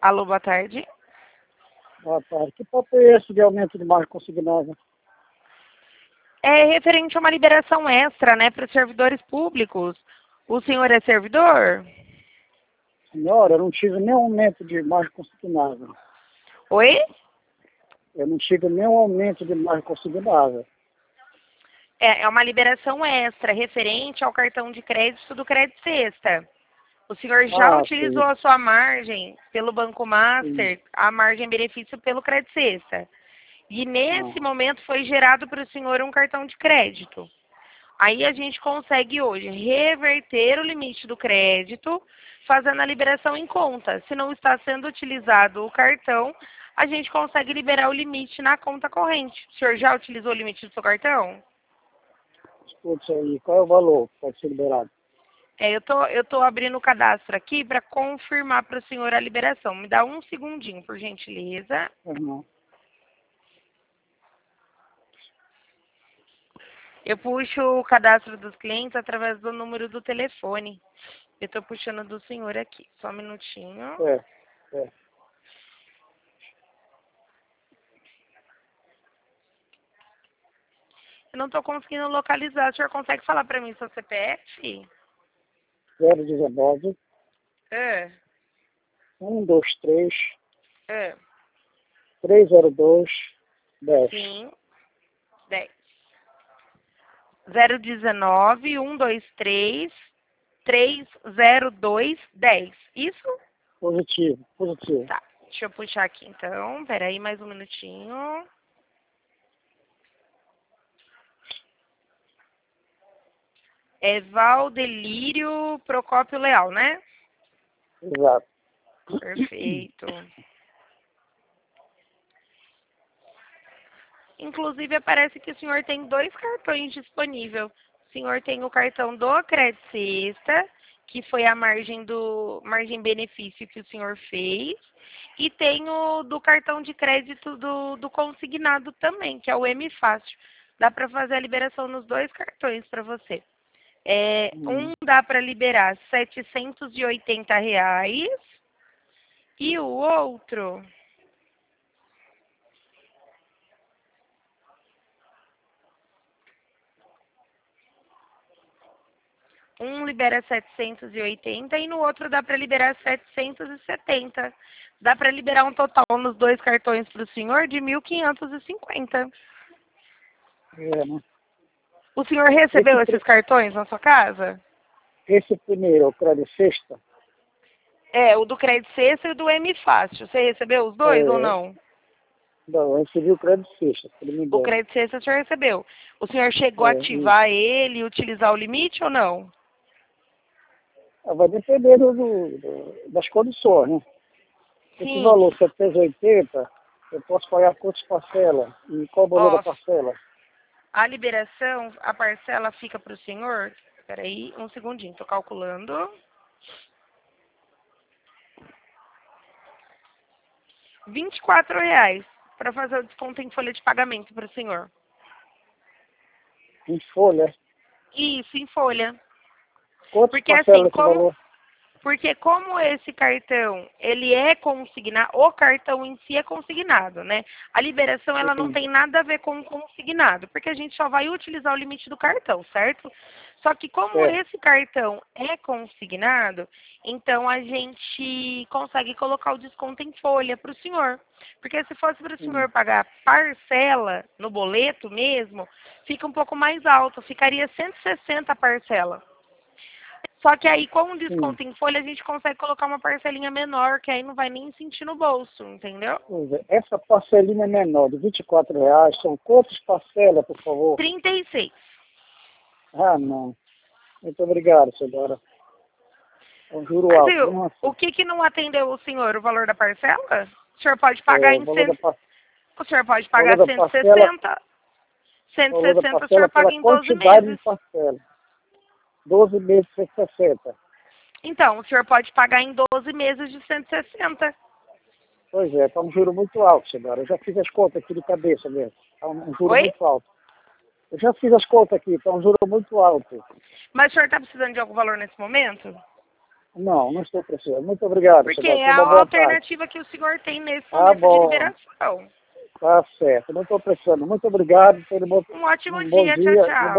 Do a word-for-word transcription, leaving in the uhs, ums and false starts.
Alô, boa tarde. Boa tarde. Que papo é esse de aumento de margem consignada? É referente a uma liberação extra, né, para os servidores públicos. O senhor é servidor? Senhora, eu não tive nenhum aumento de margem consignada. Oi? Eu não tive nenhum aumento de margem consignada. É, é uma liberação extra referente ao cartão de crédito do Crédito Sexta. O senhor já Ah, utilizou sim. a sua margem pelo Banco sim. Master, a margem benefício pelo Crédito Sexta. E nesse Ah, momento foi gerado para o senhor um cartão de crédito. Aí a gente consegue hoje reverter o limite do crédito, fazendo a liberação em conta. Se não está sendo utilizado o cartão, a gente consegue liberar o limite na conta corrente. O senhor já utilizou o limite do seu cartão? escuta isso aí. Qual é o valor que pode ser liberado? É, eu tô, eu tô abrindo o cadastro aqui para confirmar para o senhor a liberação. Me dá um segundinho, por gentileza. Ah, não. Eu puxo o cadastro dos clientes através do número do telefone. Eu estou puxando do senhor aqui. Só um minutinho. É, é. Eu não estou conseguindo localizar. O senhor consegue falar para mim seu C P F? zero dezenove, É, um dois três, é. três zero dois, dez. Sim. dez. zero dezenove, um dois três, três zero dois, dez. Isso? Positivo, positivo. Tá. Deixa eu puxar aqui então. Peraí, mais um minutinho. É Valdelírio Procópio Leal, né? Exato. Perfeito. Inclusive, aparece que o senhor tem dois cartões disponíveis. O senhor tem o cartão do Crédito Sexta, que foi a margem do margem benefício que o senhor fez, e tem o do cartão de crédito do, do consignado também, que é o M Fácil. Dá para fazer a liberação nos dois cartões para você. É, Hum. um dá para liberar setecentos e oitenta reais e o outro um libera setecentos e oitenta e no outro dá para liberar setecentos e setenta. Dá para liberar um total nos dois cartões para o senhor de mil quinhentos e cinquenta. É, né? O senhor Esse, recebeu esses pri- cartões na sua casa? esse primeiro, o crédito sexta, É, o do Crédito Sexta e o do M Fácil. Você recebeu os dois ou é, não? não, eu recebi o crédito sexta, que ele me O deu. Crédito Sexta o senhor recebeu. O senhor chegou a É, e ativar ele e utilizar o limite ou não? ah, vai depender do, do- das condições, né? Esse Sim. valor setecentos e oitenta, eu posso pagar quantas parcelas? E qual o valor da Ó, parcela? a liberação, a parcela fica para o senhor. Espera aí, um segundinho, estou calculando. vinte e quatro reais para fazer o desconto em folha de pagamento para o senhor. Em folha? Isso, em folha. Quantas Porque assim, parcelas esse como valor? porque como esse cartão, ele é consignado, o cartão em si é consignado, né? A liberação, ela não Sim, tem nada a ver com o consignado, porque a gente só vai utilizar o limite do cartão, certo? Só que como certo. esse cartão é consignado, então a gente consegue colocar o desconto em folha para o senhor. Porque se fosse para o Hum, senhor pagar parcela no boleto mesmo, fica um pouco mais alto, ficaria cento e sessenta a parcela. Só que aí, com o sim. desconto em folha, a gente consegue colocar uma parcelinha menor, que aí não vai nem sentir no bolso, entendeu? Pois é, essa parcelinha menor de vinte e quatro reais, são quantas parcelas, por favor? trinta e seis. Ah, não. Muito obrigado, senhora. É um juro Mas alto, viu, mesmo o assim. que que não atendeu o senhor? O valor da parcela? O senhor pode É, pagar o em valor da, cem. par- O senhor pode o valor pagar da cento e parcela, sessenta. o valor da cento e sessenta o parcela senhor pela paga em doze quantidade de meses. parcela. doze meses cento e sessenta. Então, o senhor pode pagar em doze meses de cento e sessenta. Pois é, está um juro muito alto, senhora. Eu já fiz as contas aqui de cabeça mesmo. Está um, um juro Oi? muito alto. Eu já fiz as contas aqui, está um juro muito alto. Mas o senhor está precisando de algum valor nesse momento? Não, não estou precisando. Muito obrigado. Porque senhor. é Tenha uma a boa alternativa que o senhor tem nesse Tá momento de bom. liberação. tarde. Tá certo. Não estou precisando. Muito obrigado. Tenha um bom, Um ótimo um bom dia, dia. tchau, tchau.